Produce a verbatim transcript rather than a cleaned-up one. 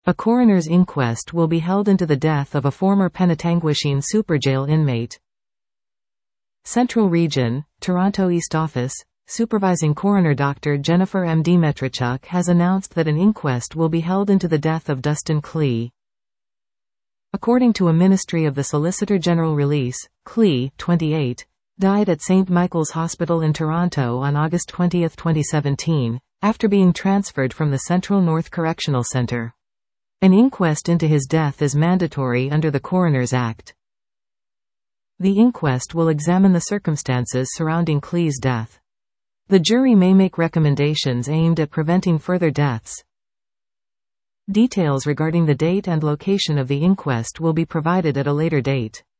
A coroner's inquest will be held into the death of a former Penetanguishene Superjail inmate. Central Region, Toronto East Office, Supervising Coroner Doctor Jennifer M. Dmetrichuk has announced that an inquest will be held into the death of Dustin Klee. According to a Ministry of the Solicitor General release, Klee, twenty-eight, died at Saint Michael's Hospital in Toronto on August twentieth, twenty seventeen, after being transferred from the Central North Correctional Centre. An inquest into his death is mandatory under the Coroner's Act. The inquest will examine the circumstances surrounding Klee's death. The jury may make recommendations aimed at preventing further deaths. Details regarding the date and location of the inquest will be provided at a later date.